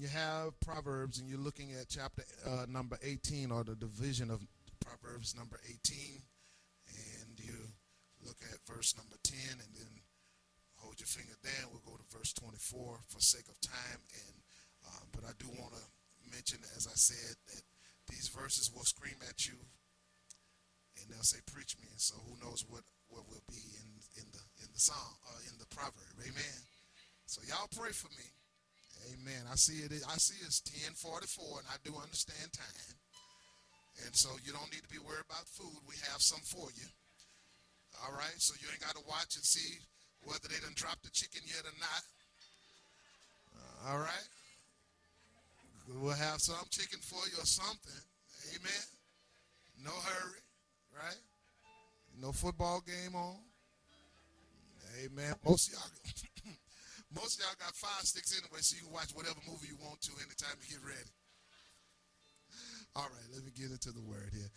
you have Proverbs and you're looking at chapter number 18, or the division of Proverbs number 18, and you look at verse number 10, and then hold your finger there, and we'll go to verse 24 for sake of time. And but I do want to mention, as I said, that these verses will scream at you, and they'll say, "Preach me." And so, who knows what will be in the psalm, in the proverb. Amen. So y'all pray for me. Amen. I see it. I see it's 10:44, and I do understand time. And so you don't need to be worried about food. We have some for you. All right. So you ain't got to watch and see whether they done dropped the chicken yet or not. All right. We'll have some chicken for you or something. Amen. No hurry. Right. No football game on. Amen. Most of y'all got fire sticks anyway, so you can watch whatever movie you want to anytime you get ready. All right, let me get into the word here.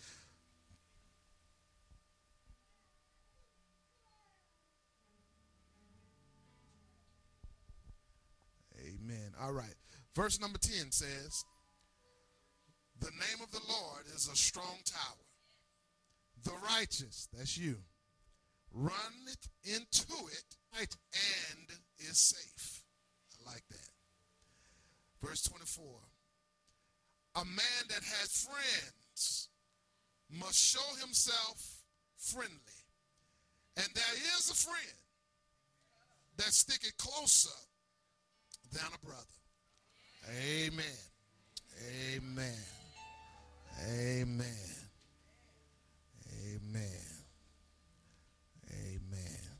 Amen. All right. Verse number 10 says, "The name of the Lord is a strong tower. The righteous," that's you, "runneth into it and is safe." I like that. Verse 24, "A man that has friends must show himself friendly. And there is a friend that sticketh closer than a brother." Amen. Amen. Amen. Amen. Amen.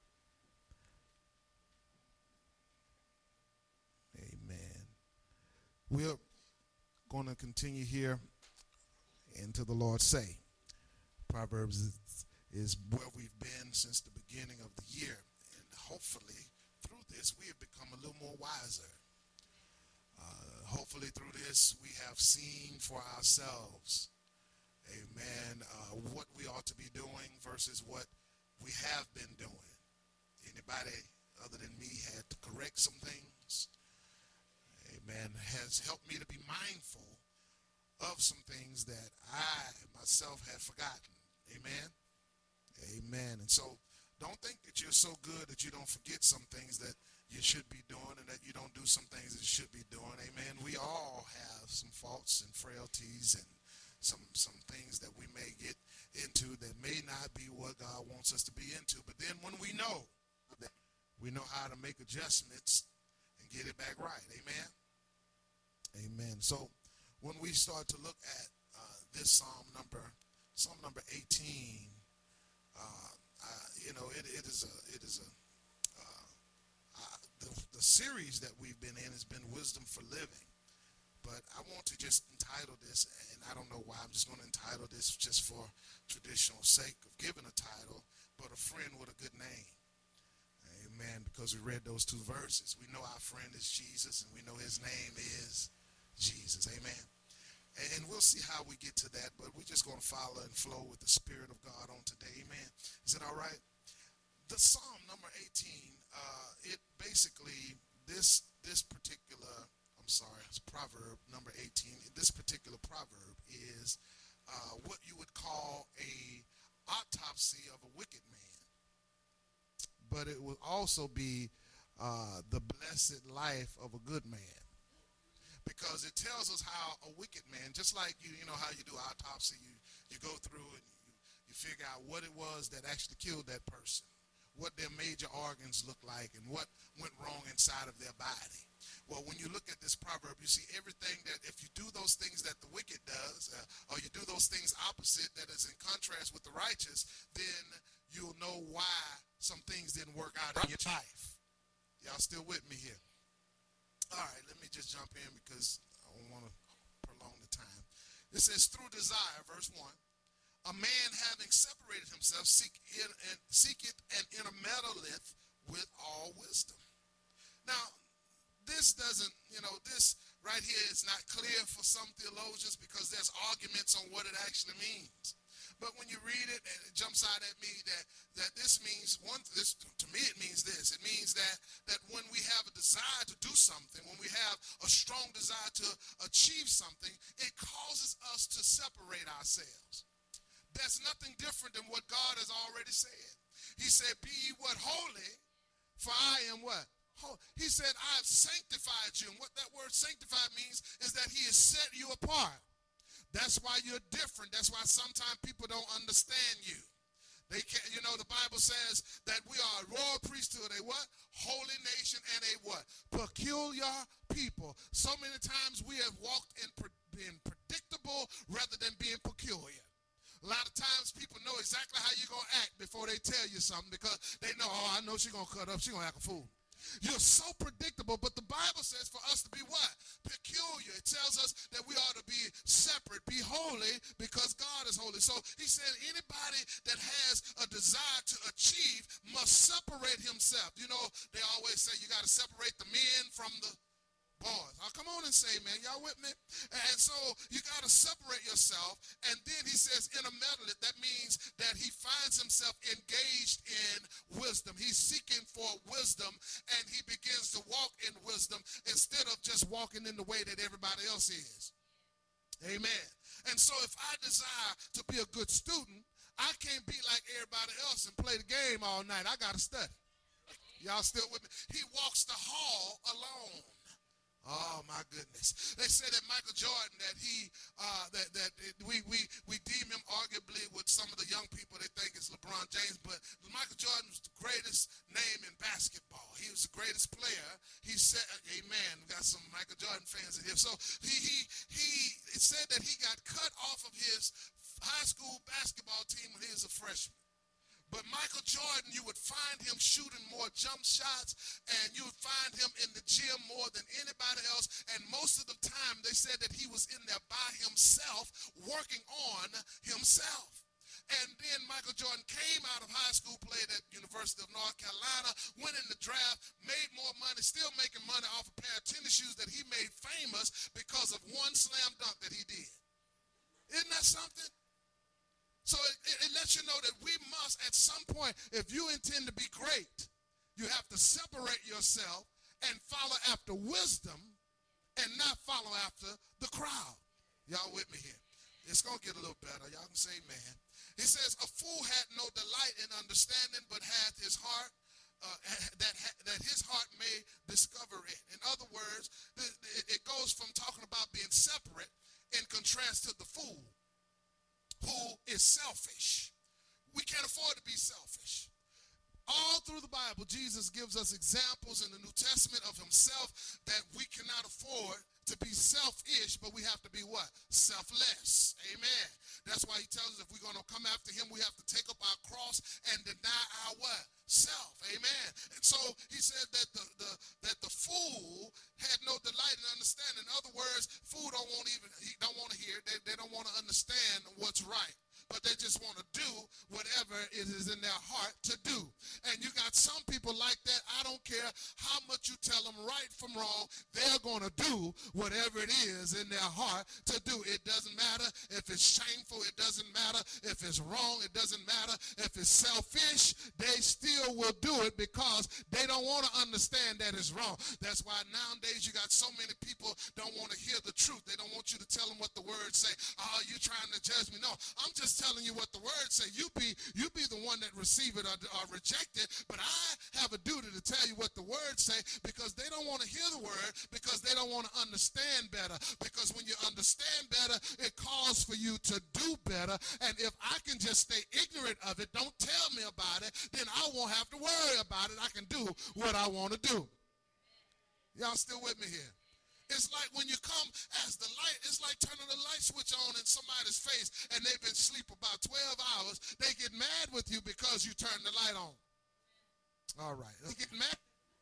Amen. We're going to continue here until the Lord say. Proverbs is where we've been since the beginning of the year. And hopefully through this we have become a little more wiser. Hopefully through this we have seen for ourselves, amen, what we ought to be doing versus what we have been doing. Anybody other than me had to correct some things, amen, has helped me to be mindful of some things that I myself had forgotten. Amen. Amen. And so don't think that you're so good that you don't forget some things that you should be doing, and that you don't do some things that you should be doing. Amen. We all have some faults and frailties and some things that we may get into that may not be what God wants us to be into. But then when we know that, we know how to make adjustments and get it back right. Amen. Amen. So when we start to look at this Psalm number 18, the series that we've been in has been Wisdom for Living. But I want to just entitle this, and I don't know why, I'm just going to entitle this just for traditional sake of giving a title, but A Friend with a Good Name. Amen. Because we read those two verses. We know our friend is Jesus, and we know his name is Jesus. Amen. And we'll see how we get to that, but we're just going to follow and flow with the Spirit of God on today. Amen. Is it all right? The Psalm number 18, it basically, this particular, it's proverb number 18. This particular proverb is what you would call a autopsy of a wicked man. But it will also be the blessed life of a good man. Because it tells us how a wicked man, just like you know how you do autopsy, you go through and you figure out what it was that actually killed that person, what their major organs look like, and what went wrong inside of their body. Well, when you look at this proverb, you see everything that if you do those things that the wicked does, or you do those things opposite that is in contrast with the righteous, then you'll know why some things didn't work out in your life. Y'all still with me here? All right, let me just jump in because I don't want to prolong the time. It says, "Through desire," verse 1, "a man having separated himself seeketh and intermeddleth with all wisdom." Now, this doesn't, this right here is not clear for some theologians because there's arguments on what it actually means. But when you read it, it jumps out at me that this means to me it means this. It means that when we have a desire to do something, when we have a strong strong desire to achieve something, it causes us to separate ourselves. That's nothing different than what God has already said. He said, be ye what? Holy, for I am what? He said, I have sanctified you. And what that word sanctified means is that he has set you apart. That's why you're different. That's why sometimes people don't understand you. They can't, the Bible says that we are a royal priesthood, a what? Holy nation, and a what? Peculiar people. So many times we have walked in being predictable rather than being peculiar. A lot of times people know exactly how you're going to act before they tell you something because they know, oh, I know she's going to cut up. She's going to act a fool. You're so predictable, but the Bible says for us to be what? Peculiar. It tells us that we ought to be separate, be holy because God is holy. So he said anybody that has a desire to achieve must separate himself. They always say you got to separate the men from the boys. I'll come on and say, man, y'all with me? And so you got to separate yourself. And then he says intermeddle. That means that he finds himself engaged in wisdom. He's seeking for wisdom, and he begins to walk in wisdom instead of just walking in the way that everybody else is. Amen. And so if I desire to be a good student, I can't be like everybody else and play the game all night. I got to study. Y'all still with me? He walks the hall alone. Oh my goodness! They say that Michael Jordan, that we deem him arguably with some of the young people they think is LeBron James, but Michael Jordan was the greatest name in basketball. He was the greatest player. He said, "Amen." We got some Michael Jordan fans in here. So it said that he got cut off of his high school basketball team when he was a freshman. But Michael Jordan, you would find him shooting more jump shots, and you would find him in the gym more than anybody else. And most of the time, they said that he was in there by himself, working on himself. And then Michael Jordan came out of high school, played at University of North Carolina, went in the draft, made more money, still making money off a pair of tennis shoes that he made famous because of one slam dunk that he did. Isn't that something? So it lets you know that we must, at some point, if you intend to be great, you have to separate yourself and follow after wisdom and not follow after the crowd. Y'all with me here? It's going to get a little better. Y'all can say amen. He says, a fool had no delight in understanding, but hath his heart, that his heart may discover it. In other words, it goes from talking about being separate in contrast to the fool, who is selfish. We can't afford to be selfish. All through the Bible, Jesus gives us examples in the New Testament of himself that we cannot afford to be selfish, but we have to be what? Selfless. Amen. That's why he tells us if we're going to come after him, we have to take up our cross and deny our what? Self. Amen. And so he said that the fool had no delight in understanding. In other words, fool don't want to hear. They don't want to understand what's right. But they just want to do whatever it is in their heart to do. And you got some people like that. I don't care how much you tell them right from wrong. They're going to do whatever it is in their heart to do. It doesn't matter if it's shameful. It doesn't matter if it's wrong. It doesn't matter if it's selfish. They still will do it because they don't want to understand that it's wrong. That's why nowadays you got so many people don't want to hear the truth. They don't want you to tell them what the words say. Oh, you're trying to judge me. No, I'm just telling you what the word say. You be the one that receive it or reject it, but I have a duty to tell you what the word say because they don't want to hear the word because they don't want to understand better. Because when you understand better, it calls for you to do better. And if I can just stay ignorant of it, don't tell me about it, then I won't have to worry about it. I can do what I want to do. Y'all still with me here? It's like when you come as the light, it's like turning the light switch on in somebody's face and they've been asleep about 12 hours. They get mad with you because you turn the light on. All right. They get mad.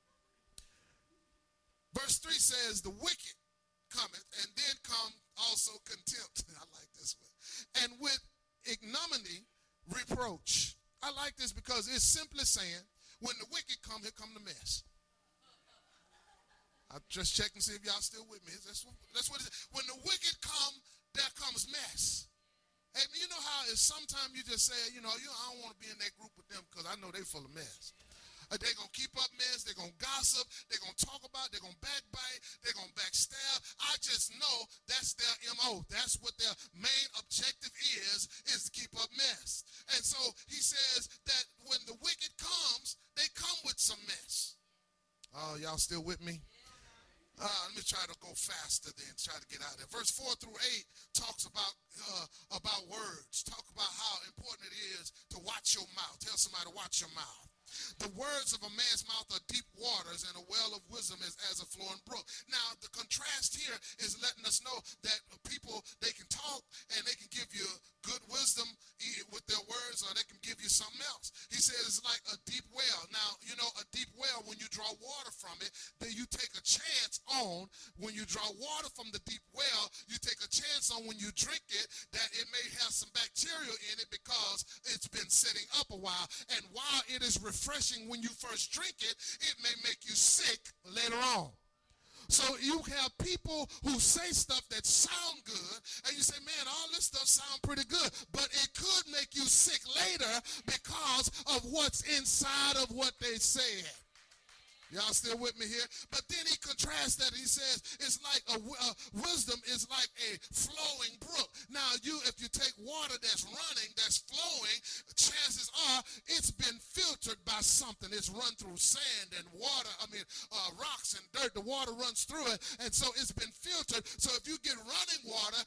Verse 3 says, the wicked cometh, and then come also contempt. I like this one. And with ignominy, reproach. I like this because it's simply saying, when the wicked come, here come the mess. I just check and see if y'all still with me. That's what it is. When the wicked come, there comes mess. Hey, you know how sometimes you just say, I don't want to be in that group with them because I know they full of mess. They're going to keep up mess. They're going to gossip. They're going to talk about it. They're going to backbite. They're going to backstab. I just know that's their MO. That's what their main objective is to keep up mess. And so he says that when the wicked comes, they come with some mess. Oh, y'all still with me? Let me try to go faster then, try to get out there. Verse 4 through 8 talks about words. Talk about how important it is to watch your mouth. Tell somebody to watch your mouth. The words of a man's mouth are deep waters, and a well of wisdom is as a flowing brook. Now, the contrast here is letting us know that people, they can talk and they can give you good wisdom with their words, or they can give you something else. He says it's like a deep well. Now, you know, a deep well, when you draw water from it, then you take a chance on, when you draw water from the deep well, you take a chance on when you drink it that it may have some bacteria in it because it's been sitting up a while. And while it is refreshing when you first drink it, it may make you sick later on. So you have people who say stuff that sound good, and you say, man, all this stuff sound pretty good, but it could make you sick later because of what's inside of what they said. Y'all still with me here? But then he contrasts that. He says it's like wisdom is like a flowing brook. Now, if you take water that's running, that's flowing, chances are it's been filtered by something. It's run through sand and water. Rocks and dirt. The water runs through it, and so it's been filtered. So if you get running water,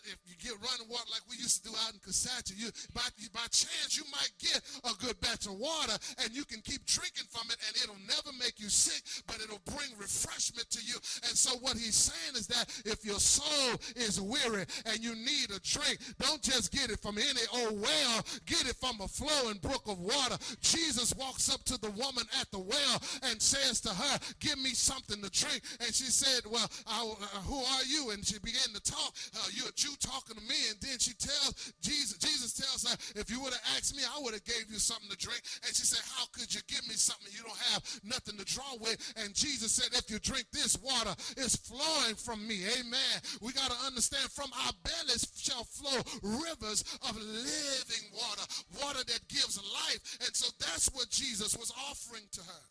like we used to do out in Cosacha, by chance you might get a good batch of water, and you can keep drinking from it, and it'll never make you sick, but it'll bring refreshment to you. And so what he's saying is that if your soul is weary and you need a drink, don't just get it from any old well, get it from a flowing brook of water. Jesus walks up to the woman at the well and says to her, give me something to drink. And she said, well, who are you? And she began to talk. You're a Jew talking to me. And then she tells Jesus tells her, if you would have asked me, I would have gave you something to drink. And she said, how could you give me something you don't have nothing to draw with? And Jesus said, if you drink this water, it's flowing from me. Amen. We got to understand, from our bellies shall flow rivers of living water, water that gives life. And so that's what Jesus was offering to her.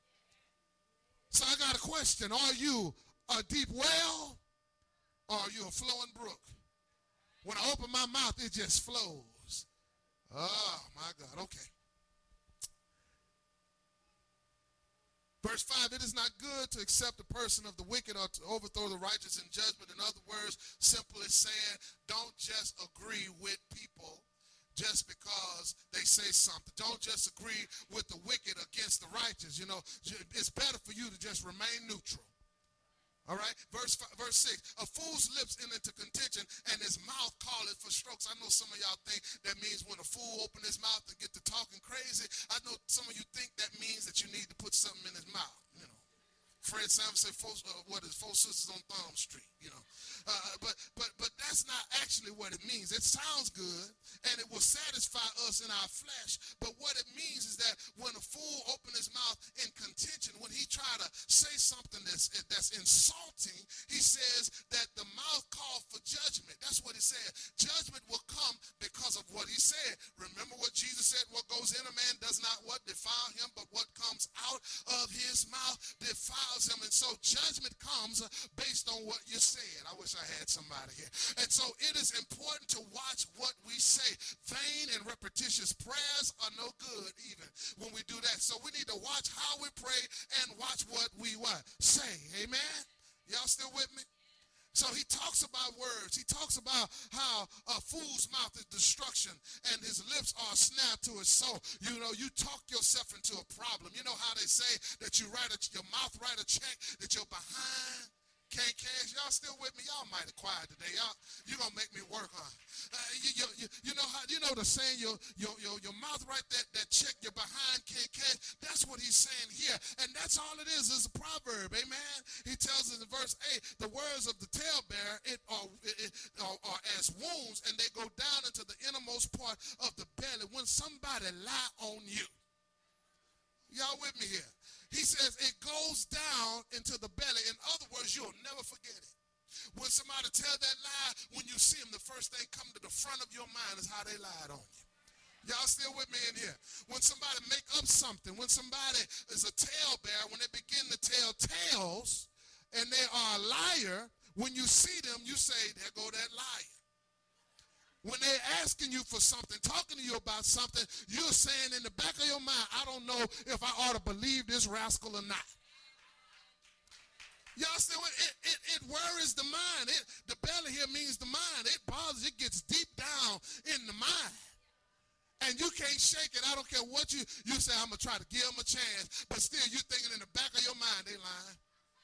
So I got a question. Are you a deep well, or are you a flowing brook? When I open my mouth, it just flows. Oh, my God. Okay. Verse 5, it is not good to accept the person of the wicked or to overthrow the righteous in judgment. In other words, simply saying, don't just agree with people just because they say something. Don't just agree with the wicked against the righteous. You know, it's better for you to just remain neutral. All right, verse 6, a fool's lips enter into contention, and his mouth calleth for strokes. I know some of y'all think that means when a fool open his mouth and get to talking crazy. I know some of you think that means that you need to put something in his mouth, you know. Fred Sam said, four sisters on Thumb Street, you know. But that's not actually what it means. It sounds good, and it will satisfy us in our flesh. But what it means is that when a fool opens his mouth in contention, when he try to say something that's insulting, he says that the mouth called for judgment. That's what he said. Judgment will come because of what he said. Remember what Jesus said, what goes in a man does not what defile him, but what comes out of his mouth defiles him. And so judgment comes based on what you said. I wish I had somebody here. And so it is important to watch what we say. Vain and repetitious prayers are no good even when we do that. So we need to watch how we pray and watch what we say. Amen? Y'all still with me? So he talks about words. He talks about how a fool's mouth is destruction and his lips are a snare to his soul. You know, you talk yourself into a problem. You know how they say that your mouth write a check that you're behind can't cash. Y'all still with me? Y'all mighty quiet today. You're going to make me work, huh? You know the saying, your mouth write that check you're behind can't cash. That's what he's saying here. And that's all it is a proverb. Amen? He tells us in verse 8, the words of the talebearer are as wounds, and they go down into the innermost part of the belly when somebody lie on you. Y'all with me here? He says it goes down into the belly. In other words, you'll never forget it. When somebody tell that lie, when you see them, the first thing come to the front of your mind is how they lied on you. Y'all still with me in here? When somebody make up something, when somebody is a talebearer, when they begin to tell tales and they are a liar, when you see them, you say, there go that liar. When they're asking you for something, talking to you about something, you're saying in the back of your mind, I don't know if I ought to believe this rascal or not. Y'all still, it worries the mind. The belly here means the mind. It bothers, it gets deep down in the mind. And you can't shake it. I don't care what you say, I'm going to try to give them a chance. But still, you're thinking in the back of your mind, they lying.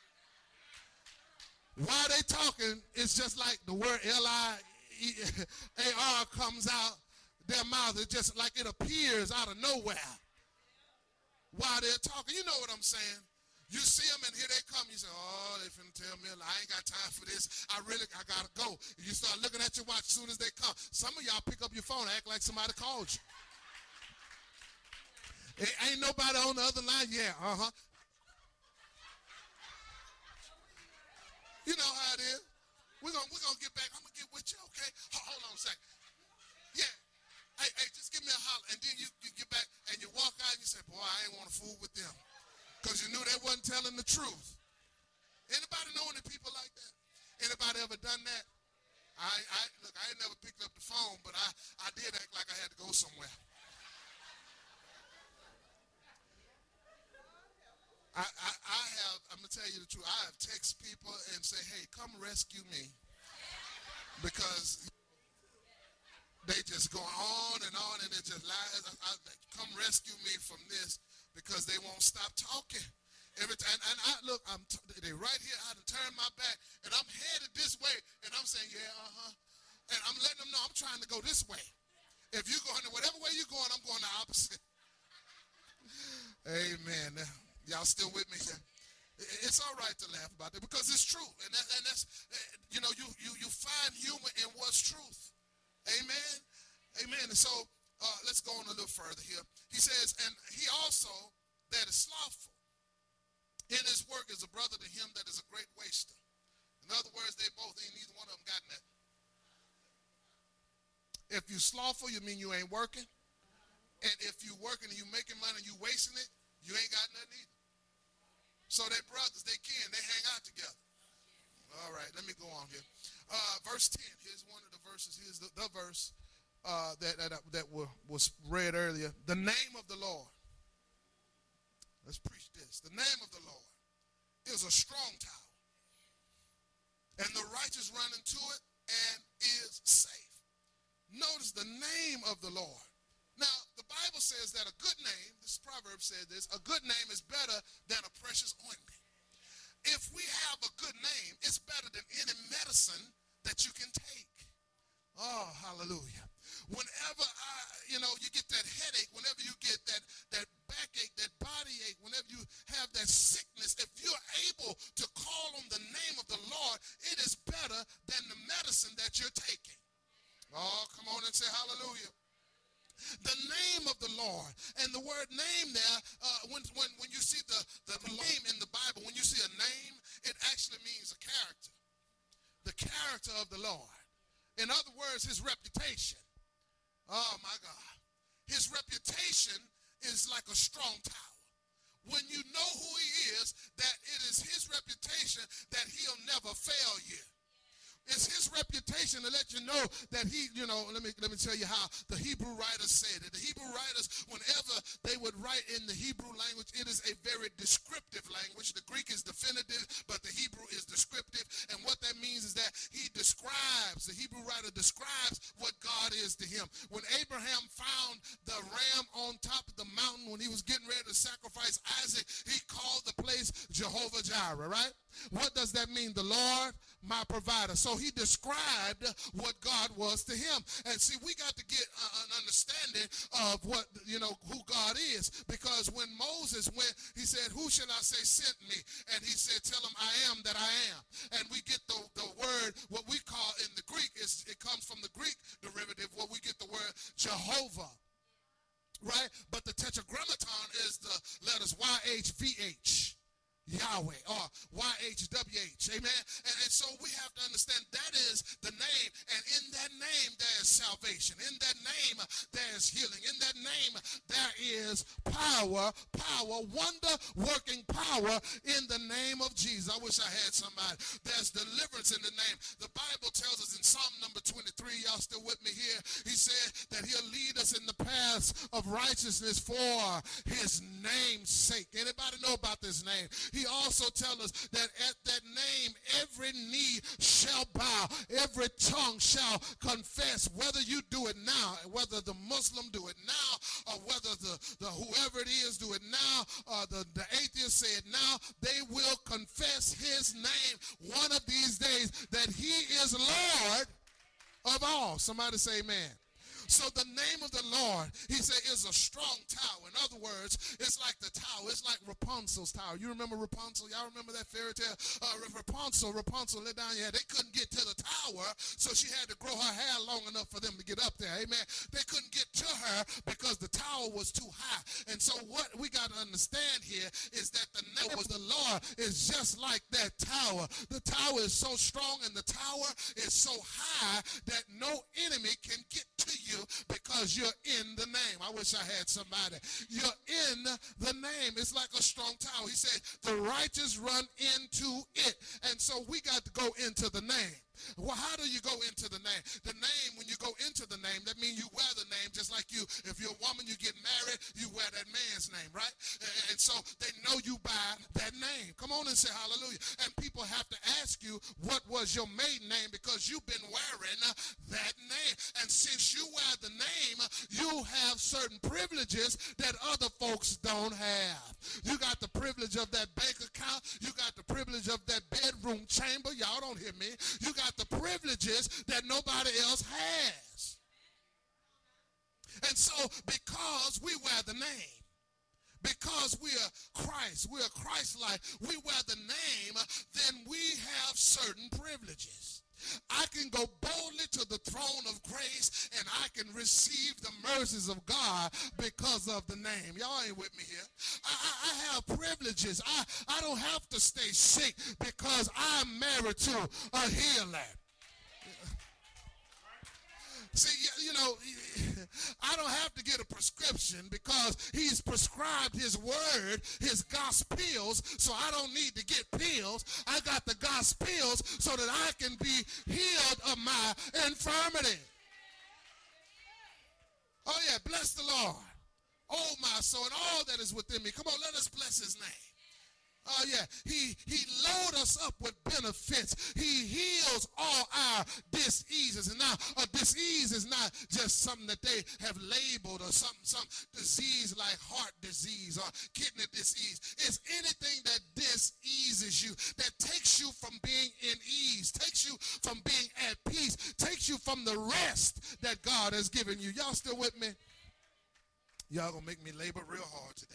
While they talking, it's just like the word L-I-A-R comes out their mouth. It's just like it appears out of nowhere while they're talking. You know what I'm saying? You see them and here they come. You say, oh, they finna tell me I ain't got time for this. I got to go. You start looking at your watch as soon as they come. Some of y'all pick up your phone and act like somebody called you. Ain't nobody on the other line? Yeah, You know how it is. We're gonna get back. I'm gonna get with you, okay? Hold on a second. Yeah. Hey, just give me a holler. And then you get back and you walk out and you say, boy, I ain't want to fool with them. Because you knew they wasn't telling the truth. Anybody know any people like that? Anybody ever done that? Look, I ain't never picked up the phone, but I did act like I had to go somewhere. I'm going to tell you the truth. I have text people and say, hey, come rescue me. Because they just go on and it just lies. Come rescue me from this because they won't stop talking. Every time, and they right here, I done turned my back, and I'm headed this way, and I'm saying, yeah, and I'm letting them know I'm trying to go this way. If you're going, whatever way you're going, I'm going the opposite. Amen. Y'all still with me here? It's all right to laugh about that because it's true, and that's you find humor in what's truth. Amen. Amen. And so let's go on a little further here. He says, and he also that is slothful in his work is a brother to him that is a great waster. In other words, they both ain't neither one of them got nothing. If you slothful, you mean you ain't working. And if you working and you making money and you wasting it, you ain't got nothing either. So they brothers, they hang out together. All right, let me go on here. Verse 10, here's one of the verses. Here's the verse that was read earlier. The name of the Lord. Let's preach this. The name of the Lord is a strong tower. And the righteous run into it and is safe. Notice the name of the Lord. Now, the Bible says that a good name, this proverb says this, a good name is better than a precious ointment. If we have a good name, it's better than any medicine that you can take. Oh, hallelujah. Whenever you get that headache, whenever you get that backache, that body ache, whenever you have that sickness, if you're able to call on the name of the Lord, it is better than the medicine that you're taking. Oh, come on and say hallelujah. The name of the Lord. And the word name there, when you see the name in the Bible, when you see a name, it actually means a character. The character of the Lord. In other words, his reputation. Oh, my God. His reputation is like a strong tower. When you know who he is, that it is his reputation that he'll never fail you. It's his reputation to let you know that let me tell you how the Hebrew writers said it. The Hebrew writers, whenever they would write in the Hebrew language, it is a very descriptive language. The Greek is definitive, but the Hebrew is descriptive. And what that means is that the Hebrew writer describes what God is to him. When Abraham found the ram on top of the mountain when he was getting ready to sacrifice Isaac, he called the place Jehovah Jireh, right? What does that mean? The Lord, my provider. So he described what God was to him. And see, we got to get an understanding of who God is. Because when Moses went, he said, who shall I say sent me? And he said, tell him I am that I am. And we get the word, what we call in the Greek, it comes from the Greek derivative, where we get the word Jehovah. Right? But the tetragrammaton is the letters YHVH. Yahweh, or YHWH, amen? And so we have to understand that is the name, and in that name there is salvation. In that name, there is healing. In that name, there is power, wonder-working power in the name of Jesus. I wish I had somebody. There's deliverance in the name. The Bible tells us in Psalm number 23, y'all still with me here? He said that he'll lead us in the paths of righteousness for his name's sake. Anybody know about this name? He also tells us that at that name, every knee shall bow, every tongue shall confess, whether you do it now, whether the Muslim do it now, or whether the whoever it is do it now, or the atheist say it now, they will confess his name one of these days, that he is Lord of all. Somebody say amen. So the name of the Lord, he said, is a strong tower. In other words, it's like the tower. It's like Rapunzel's tower. You remember Rapunzel? Y'all remember that fairy tale? Rapunzel let down your hair. They couldn't get to the tower, so she had to grow her hair long enough for them to get up there. Amen. They couldn't get to her because the tower was too high. And so what we got to understand here is that the name of the Lord is just like that tower. The tower is so strong and the tower is so high that no enemy can get to you because you're in the name. I wish I had somebody. You're in the name. It's like a strong tower. He said, the righteous run into it. And so we got to go into the name. Well, how do you go into the name? The name, when you go into the name, that means you wear the name, just like you, if you're a woman, you get married, you wear that man's name, right? And so they know you by that name. Come on and say hallelujah. And people have to ask you, what was your maiden name? Because you've been wearing that name. And since you wear the name, you have certain privileges that other folks don't have. You got the privilege of that bank account. You got the privilege of that bedroom chamber. Y'all don't hear me. You got the privileges that nobody else has. And so because we wear the name, because we are Christ, we are Christ-like, we wear the name, then we have certain privileges. I can go boldly to the throne of grace and I can receive the mercies of God because of the name. Y'all ain't with me here. I have privileges. I don't have to stay sick because I'm married to a healer. See, you know, I don't have to get a prescription because he's prescribed his word, his gospels, so I don't need to get pills. I got the gospels so that I can be healed of my infirmity. Oh, yeah, bless the Lord. Oh, my soul, and all that is within me. Come on, let us bless his name. Oh, yeah, he load us up with benefits. He heals all our diseases. And now a disease is not just something that they have labeled or some disease like heart disease or kidney disease. It's anything that diseases you, that takes you from being in ease, takes you from being at peace, takes you from the rest that God has given you. Y'all still with me? Y'all gonna make me labor real hard today.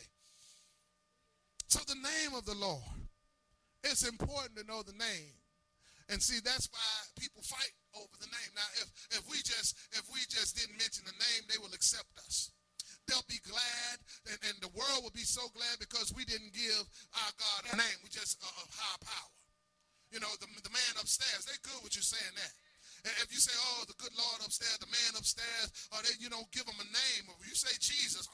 So the name of the Lord, it's important to know the name. And see, that's why people fight over the name. Now, if we just didn't mention the name, they will accept us. They'll be glad, and the world will be so glad because we didn't give our God a name. We just a high power. You know, the man upstairs, they're good with you saying that. And if you say, oh, the good Lord upstairs, the man upstairs, or you don't give them a name, or you say Jesus,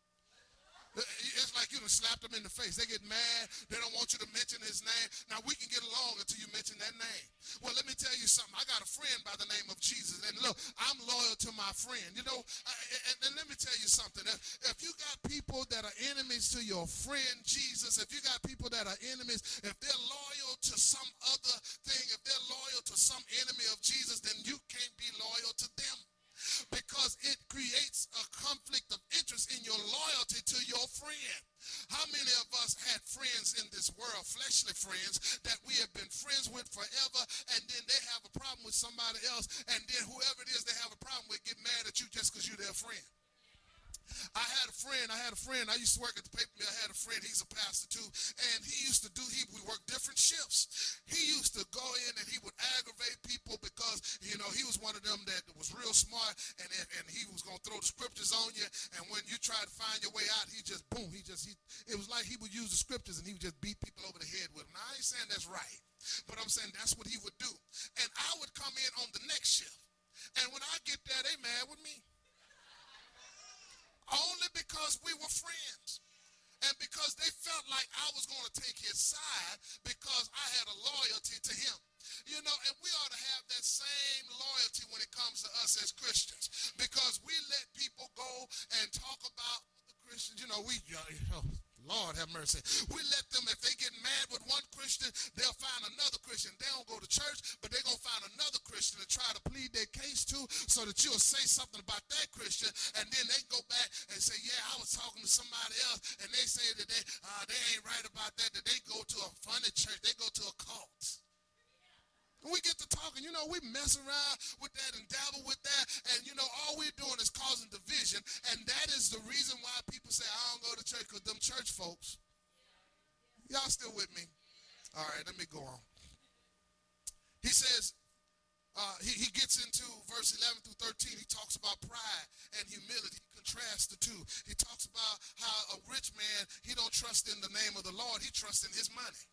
it's like you done slapped them in the face. They get mad. They don't want you to mention his name. Now, we can get along until you mention that name. Well, let me tell you something. I got a friend by the name of Jesus. And look, I'm loyal to my friend. You know, and let me tell you something. If you got people that are enemies to your friend Jesus, if you got people that are enemies, if they're loyal to some other thing, if they're loyal to some enemy of Jesus, then you can't be loyal to them. Because it creates a conflict of interest in your loyalty to your friend. How many of us had friends in this world, fleshly friends, that we have been friends with forever, and then they have a problem with somebody else, and then whoever it is they have a problem with get mad at you just because you're their friend? I had a friend, I used to work at the paper mill. I had a friend, he's a pastor too, and we worked different shifts. He used to go in and he would aggravate people because, you know, he was one of them that was real smart, and he was going to throw the scriptures on you, and when you try to find your way out, it was like he would use the scriptures and he would just beat people over the head with them. Now, I ain't saying that's right, but I'm saying that's what he would do. And I would come in on the next shift. And when I get there, they mad with me. Only because we were friends. And because they felt like I was going to take his side because I had a loyalty to him. You know, and we ought to have that same loyalty when it comes to us as Christians. Because we let people go and talk about the Christians. You know, Lord have mercy. We let them, if they get mad with one Christian, they'll find another Christian. They don't go to church, but they're going to find another Christian to try to plead their case to so that you'll say something about that Christian, and then they go back and say, yeah, I was talking to somebody else, and they say that they ain't right about that they go to a funny church. They go to a cult. We get to talking, you know, we mess around with that and dabble with that, and, you know, all we're doing is causing division, and that is the reason why people say, I don't go to church, because them church folks. Y'all still with me? All right, let me go on. He says, he gets into verse 11 through 13. He talks about pride and humility. He contrasts the two. He talks about how a rich man, he don't trust in the name of the Lord. He trusts in his money.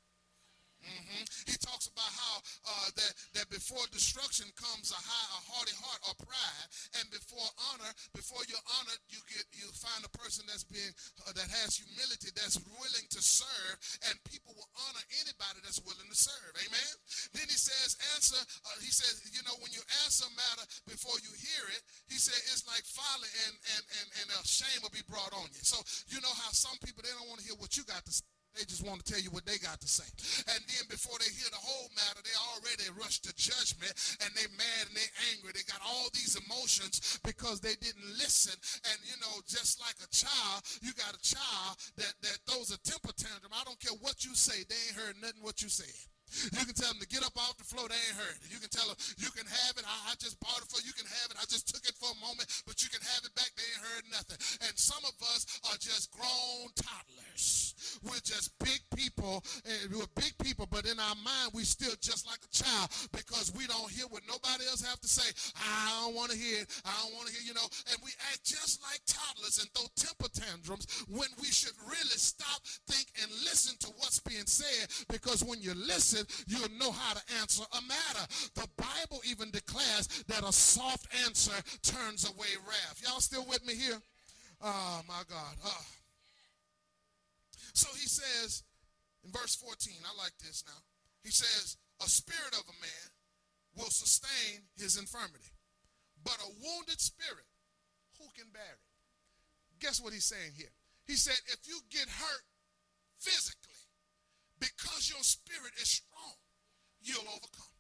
He talks about how that before destruction comes a haughty heart or pride, and before you're honored, you find a person that's being that has humility, that's willing to serve, and people will honor anybody that's willing to serve. Amen. Then he says, he says, you know, when you answer a matter before you hear it, he said it's like folly and a shame will be brought on you. So you know how some people, they don't want to hear what you got to say. They just want to tell you what they got to say. And then before they hear the whole matter, they already rush to judgment, and they mad and they angry. They got all these emotions because they didn't listen. And, you know, just like a child, you got a child that throws a temper tantrum. I don't care what you say. They ain't heard nothing what you said. You can tell them to get up off the floor, they ain't heard it. You can tell them, you can have it, I just bought it for you, can have it, I just took it for a moment, but you can have it back, they ain't heard nothing. And some of us are just grown toddlers. We're just big people, we're big people, but in our mind, we still just like a child because we don't hear what nobody else have to say. I don't want to hear it, I don't want to hear, you know, and we act just like toddlers and throw temper tantrums when we should really stop, think, and listen to what's being said, because when you listen, you'll know how to answer a matter. The Bible even declares that a soft answer turns away wrath. Y'all still with me here? Oh, my God. So he says in verse 14, I like this now. He says, a spirit of a man will sustain his infirmity, but a wounded spirit, who can bear it? Guess what he's saying here? He said, if you get hurt physically, because your spirit is strong, you'll overcome.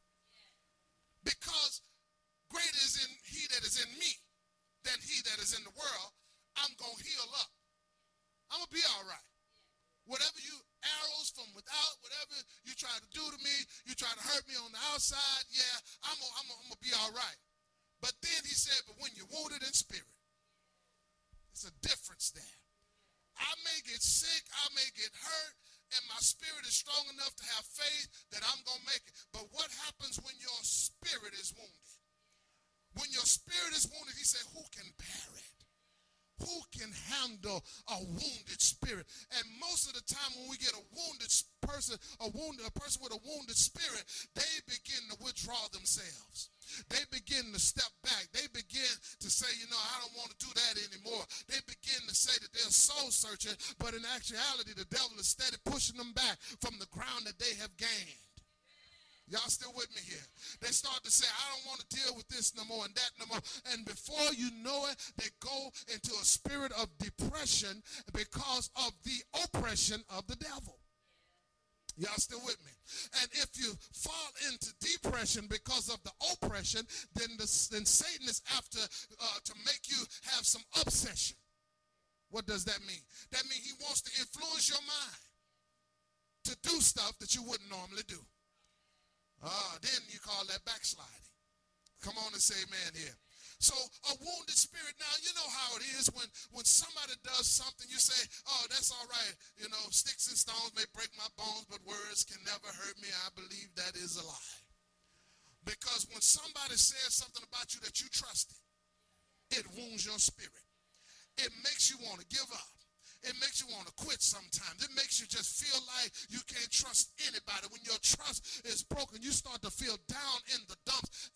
Because greater is in he that is in me than he that is in the world, I'm going to heal up. I'm going to be all right. Whatever you, arrows from without, whatever you try to do to me, you try to hurt me on the outside, yeah, I'm going to be all right. But then he said, but when you're wounded in spirit, it's a difference there. I may get sick, I may get hurt, and my spirit is strong enough to have faith that I'm going to make it. But what happens when your spirit is wounded? When your spirit is wounded, he said, who can bear it? Who can handle a wounded spirit? And most of the time when we get a wounded person, a person with a wounded spirit, they begin to withdraw themselves. They begin to step back. They begin to say, you know, I don't want to do that anymore. They begin to say that they're soul searching, but in actuality, the devil is steady pushing them back from the ground that they have gained. Y'all still with me here? They start to say, I don't want to deal with this no more and that no more. And before you know it, they go into a spirit of depression because of the oppression of the devil. Y'all still with me? And if you fall into depression because of the oppression, then Satan is after to make you have some obsession. What does that mean? That means he wants to influence your mind to do stuff that you wouldn't normally do. Then you call that backsliding. Come on and say amen here. So a wounded spirit, now you know how it is when somebody does something, you say, oh, that's all right. You know, sticks and stones may break my bones, but words can never hurt me. I believe that is a lie. Because when somebody says something about you that you trusted, it wounds your spirit. It makes you want to give up. It makes you want to quit sometimes. It makes you just feel like you can't trust anybody. When your trust is broken, you start to feel down in the dumps,